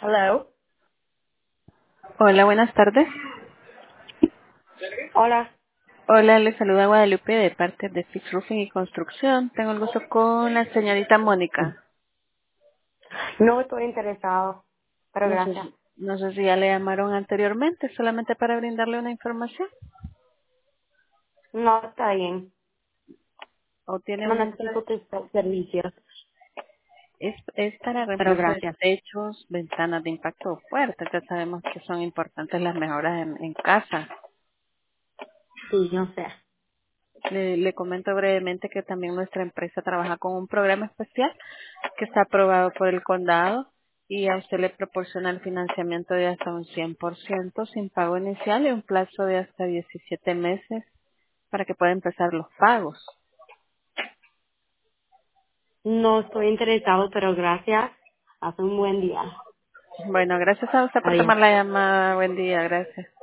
Hello. Hola, buenas tardes. Hola. Hola, le saluda Guadalupe de parte de Fix Roofing y Construcción. Tengo el gusto con la señorita Mónica. No estoy interesado, pero No sé, gracias. no sé si ya le llamaron anteriormente, solamente para brindarle una información. No está bien. ¿O tiene No un interés? necesito tus servicios, Es para pero reemplazo de gracias. techos, ventanas de impacto o puertas. Ya sabemos que son importantes las mejoras en casa. Sí, yo sé. Le comento brevemente que también nuestra empresa trabaja con un programa especial que está aprobado por el condado y a usted le proporciona el financiamiento de hasta un 100% sin pago inicial y un plazo de hasta 17 meses para que pueda empezar los pagos. No estoy interesado, pero gracias. Haz un buen día. Bueno, gracias a usted por Adiós. tomar la llamada. Buen día, gracias.